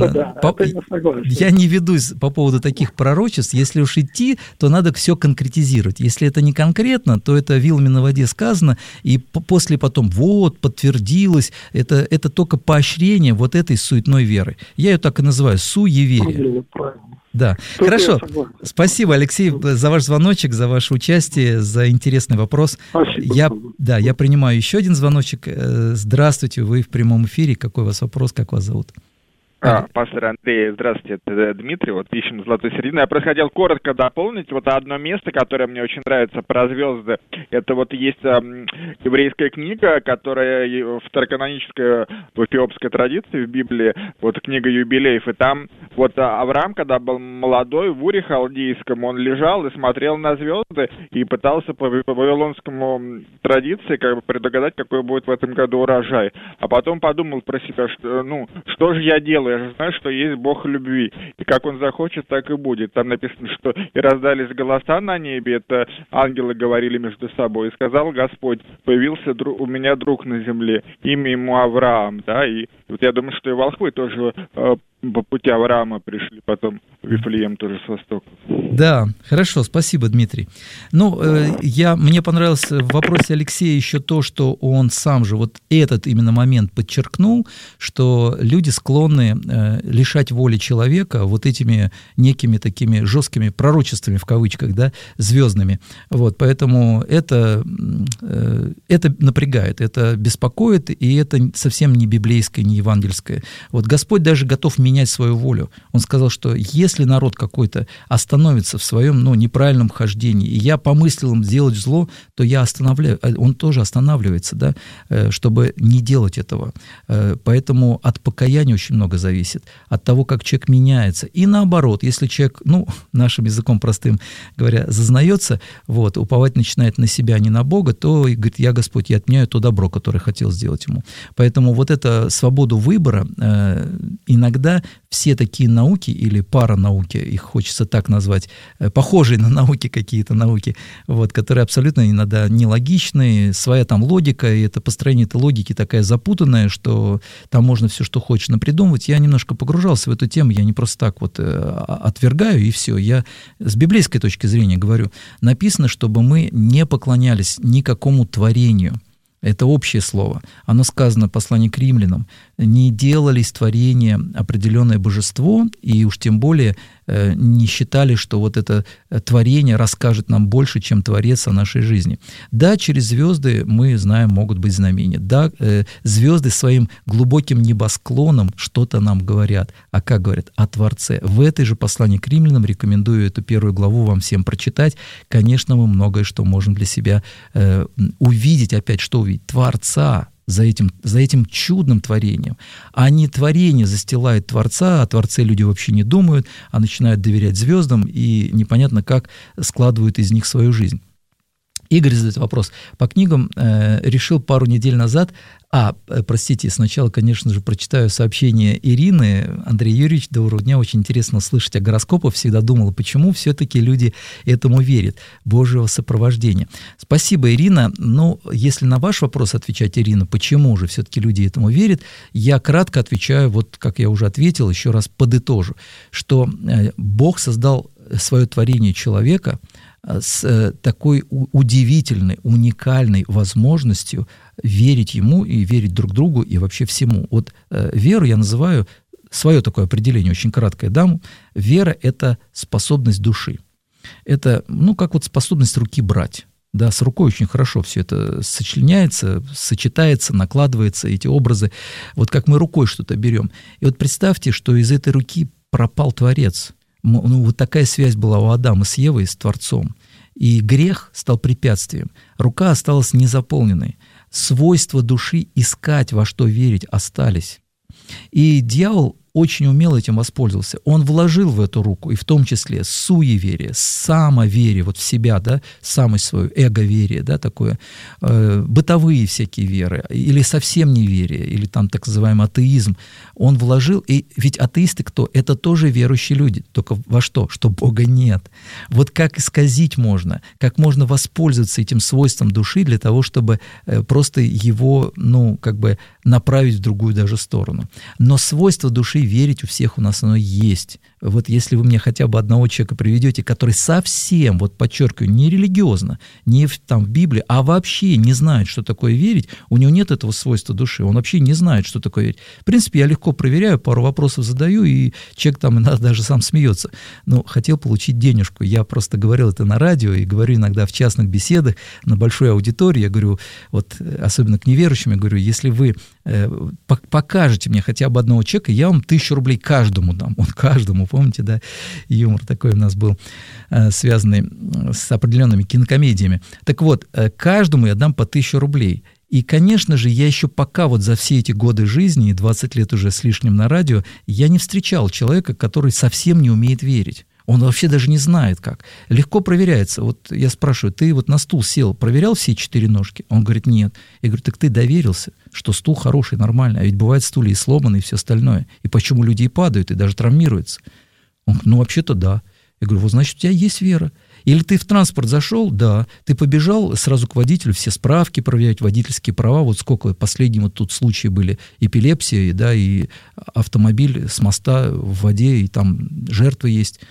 [SPEAKER 2] я не ведусь по поводу таких пророчеств. Если уж идти, то надо все конкретизировать. Если это не конкретно, то это вилами на воде сказано, и после потом подтвердилось. Это только поощрение вот этой суетной веры. Я ее так и называю, суеверие. Да, хорошо. Спасибо, Алексей, за ваш звоночек, за ваше участие, за интересный вопрос.
[SPEAKER 3] Спасибо.
[SPEAKER 2] Я принимаю еще один звоночек. Здравствуйте, вы в прямом эфире. Какой у вас вопрос, как вас зовут?
[SPEAKER 4] Пастор Андрей, здравствуйте, это Дмитрий, вот ищем золотую середину. Я просто хотел коротко дополнить вот одно место, которое мне очень нравится про звезды. Это вот есть еврейская книга, которая второканоническая в эфиопской традиции в Библии, вот книга юбилеев, и там вот Авраам, когда был молодой, в Уре халдейском, он лежал и смотрел на звезды и пытался по вавилонскому традиции как бы предугадать, какой будет в этом году урожай. А потом подумал про себя, что же я делаю? Я же знаю, что есть Бог любви, и как Он захочет, так и будет. Там написано, что и раздались голоса на небе, это ангелы говорили между собой, и сказал Господь, появился у меня друг на земле, имя ему Авраам, да, и вот я думаю, что и волхвы тоже по пути Авраама пришли потом в Вифлеем тоже с востока.
[SPEAKER 2] Да, хорошо, спасибо, Дмитрий. Мне понравилось в вопросе Алексея еще то, что он сам же вот этот именно момент подчеркнул, что люди склонны лишать воли человека вот этими некими такими жесткими пророчествами, в кавычках, да, звездными. Вот, поэтому это напрягает, это беспокоит, и это совсем не библейское, не евангельское. Вот Господь даже готов менять свою волю. Он сказал, что если народ какой-то остановится в своем неправильном хождении, и я помыслил им сделать зло, то я останавливаю, он тоже останавливается, да, чтобы не делать этого. Поэтому от покаяния очень много зависит, от того, как человек меняется. И наоборот, если человек, нашим языком простым говоря, зазнается, уповать начинает на себя, а не на Бога, то и говорит, я, Господь, я отменяю то добро, которое хотел сделать ему. Поэтому вот эта свободу выбора иногда говоря, все такие науки или паранауки, их хочется так назвать, похожие на науки какие-то науки, вот, которые абсолютно иногда нелогичные, своя там логика, и это построение этой логики такая запутанная, что там можно все, что хочешь напридумывать. Я немножко погружался в эту тему, я не просто так вот отвергаю, и все. Я с библейской точки зрения говорю, написано, чтобы мы не поклонялись никакому творению. Это общее слово. Оно сказано в послании к римлянам. Не делали из творения определенное божество, и уж тем более не считали, что вот это творение расскажет нам больше, чем Творец о нашей жизни. Да, через звезды, мы знаем, могут быть знамения. Да, звезды своим глубоким небосклоном что-то нам говорят. А как говорят? О Творце. В этой же послании к римлянам, рекомендую эту 1 главу вам всем прочитать. Конечно, мы многое что можем для себя увидеть. Опять что увидеть? Творца. За этим чудным творением. А не творение застилает Творца, о Творце люди вообще не думают, а начинают доверять звездам и непонятно как складывают из них свою жизнь. Игорь задает вопрос. По книгам решил пару недель назад... сначала, конечно же, прочитаю сообщение Ирины. Андрей Юрьевич, доброго дня, очень интересно слышать о гороскопах. Всегда думала, почему все-таки люди этому верят, Божьего сопровождения. Спасибо, Ирина. Ну, если на ваш вопрос отвечать, Ирина, почему же все-таки люди этому верят, я кратко отвечаю, вот как я уже ответил, еще раз подытожу, что Бог создал свое творение человека с такой удивительной, уникальной возможностью верить Ему и верить друг другу и вообще всему. Вот веру я называю, свое такое определение, очень краткое дам, вера – это способность души. Это, как вот способность руки брать. Да, с рукой очень хорошо все это сочленяется, сочетается, накладывается, эти образы. Вот как мы рукой что-то берем. И вот представьте, что из этой руки пропал Творец. Вот такая связь была у Адама с Евой, с Творцом. И грех стал препятствием. Рука осталась незаполненной. Свойства души искать, во что верить, остались. И дьявол очень умело этим воспользовался. Он вложил в эту руку, и в том числе суеверие, самоверие вот в себя, да, самость свою, эговерие, да, такое, бытовые всякие веры, или совсем неверие, или там так называемый атеизм, он вложил, и ведь атеисты кто? Это тоже верующие люди, только во что? Что Бога нет. Вот как исказить можно, как можно воспользоваться этим свойством души для того, чтобы просто его, направить в другую даже сторону. Но свойство души верить у всех у нас оно есть. Вот если вы мне хотя бы одного человека приведете, который совсем, вот подчеркиваю, не религиозно, не в Библии, а вообще не знает, что такое верить, у него нет этого свойства души, он вообще не знает, что такое верить. В принципе, я легко проверяю, пару вопросов задаю, и человек там иногда даже сам смеется. Хотел получить денежку. Я просто говорил это на радио и говорю иногда в частных беседах на большой аудитории. Я говорю, вот особенно к неверующим, я говорю, если вы покажете мне хотя бы одного человека, я вам 1000 рублей каждому дам. Он каждому, помните, да? Юмор такой у нас был, связанный с определенными кинокомедиями. Так вот, каждому я дам по 1000 рублей. И, конечно же, я еще пока вот за все эти годы жизни, 20 лет уже с лишним на радио, я не встречал человека, который совсем не умеет верить. Он вообще даже не знает как. Легко проверяется. Вот я спрашиваю, ты вот на стул сел, проверял все 4 ножки? Он говорит, нет. Я говорю, так ты доверился, что стул хороший, нормальный. А ведь бывают стулья и сломанные, и все остальное. И почему люди и падают, и даже травмируются? Он говорит, вообще-то да. Я говорю, вот значит, у тебя есть вера. Или ты в транспорт зашел, да, ты побежал сразу к водителю, все справки проверять, водительские права, вот сколько последние вот тут случаи были, эпилепсия, да, и автомобиль с моста в воде, и там жертвы есть.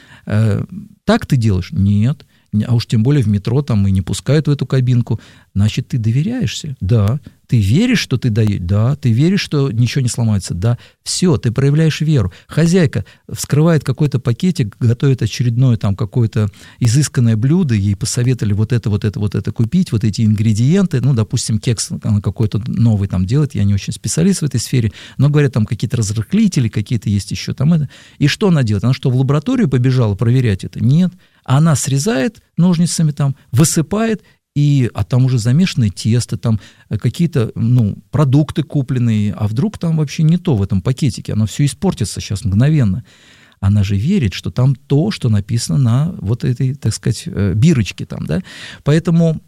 [SPEAKER 2] Так ты делаешь? Нет. А уж тем более в метро там и не пускают в эту кабинку. Значит, ты доверяешься? Да. Ты веришь, что ты даешь? Да. Ты веришь, что ничего не сломается? Да. Все, ты проявляешь веру. Хозяйка вскрывает какой-то пакетик, готовит очередное там какое-то изысканное блюдо, ей посоветовали вот это купить, вот эти ингредиенты, допустим, кекс она какой-то новый там делает, я не очень специалист в этой сфере, но говорят, там какие-то разрыхлители, какие-то есть еще там это. И что она делает? Она что, в лабораторию побежала проверять это? Нет. Она срезает ножницами там, высыпает, а там уже замешанное тесто, там какие-то продукты купленные, а вдруг там вообще не то в этом пакетике, оно все испортится сейчас мгновенно. Она же верит, что там то, что написано на вот этой, так сказать, бирочке там, да. Поэтому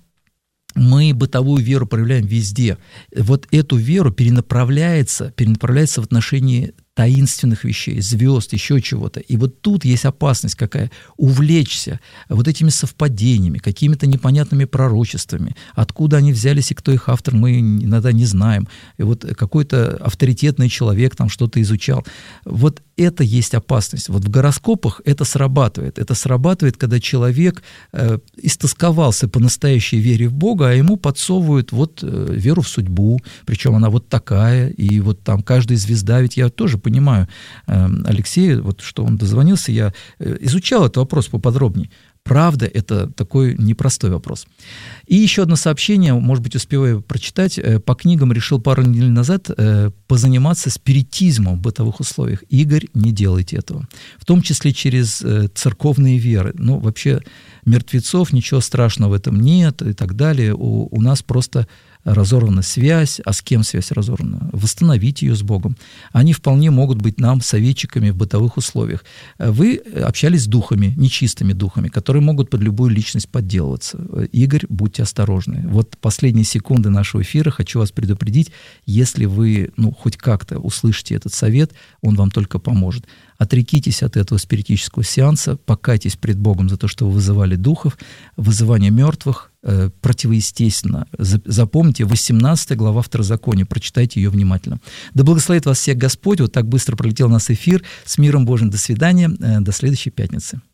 [SPEAKER 2] мы бытовую веру проявляем везде. Вот эту веру перенаправляется в отношении таинственных вещей, звезд, еще чего-то. И вот тут есть опасность какая? Увлечься вот этими совпадениями, какими-то непонятными пророчествами. Откуда они взялись и кто их автор, мы иногда не знаем. И вот какой-то авторитетный человек там что-то изучал. Вот это есть опасность. Вот в гороскопах это срабатывает. Это срабатывает, когда человек истосковался по настоящей вере в Бога, а ему подсовывают вот веру в судьбу, причем она вот такая, и вот там каждая звезда, ведь я тоже понимаю, Алексей, вот что он дозвонился, я изучал этот вопрос поподробнее. Правда, это такой непростой вопрос. И еще одно сообщение, может быть, успеваю прочитать. По книгам решил пару недель назад позаниматься спиритизмом в бытовых условиях. Игорь, не делайте этого. В том числе через церковные веры. Ну, вообще, мертвецов, ничего страшного в этом нет и так далее. У нас просто разорвана связь. А с кем связь разорвана? Восстановить ее с Богом. Они вполне могут быть нам советчиками в бытовых условиях. Вы общались с духами, нечистыми духами, которые могут под любую личность подделываться. Игорь, будьте осторожны. Вот последние секунды нашего эфира хочу вас предупредить, если вы, хоть как-то услышите этот совет, он вам только поможет. Отрекитесь от этого спиритического сеанса, покайтесь пред Богом за то, что вы вызывали духов, вызывание мертвых, противоестественно. Запомните, 18 глава Второзакония, прочитайте ее внимательно. Да благословит вас всех Господь. Вот так быстро пролетел у нас эфир. С миром Божьим. До свидания. До следующей пятницы.